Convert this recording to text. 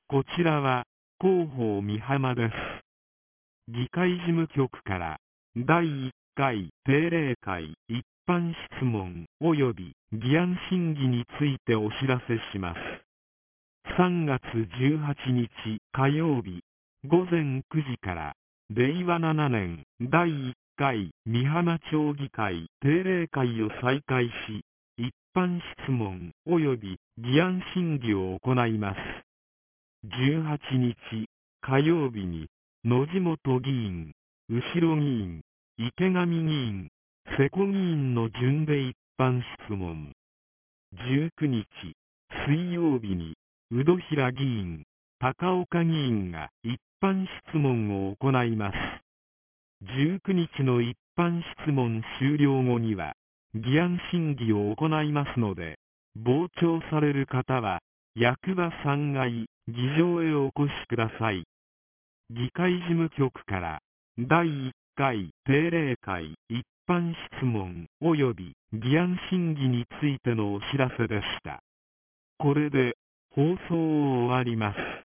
こちらは広報美浜です。議会事務局から第1回定例会一般質問及び議案審議についてお知らせします。3月18日火曜日午前9時から令和7年第1回美浜町議会定例会を再開し、一般質問及び議案審議を行います。18日火曜日に野地元議員、後呂議員、池上議員、瀬古議員の順で一般質問。19日水曜日に宇土平議員、高岡議員が一般質問を行います。19日の一般質問終了後には議案審議を行いますので、傍聴される方は役場3階議場へお越しください。議会事務局から第1回定例会一般質問及び議案審議についてのお知らせでした。これで放送を終わります。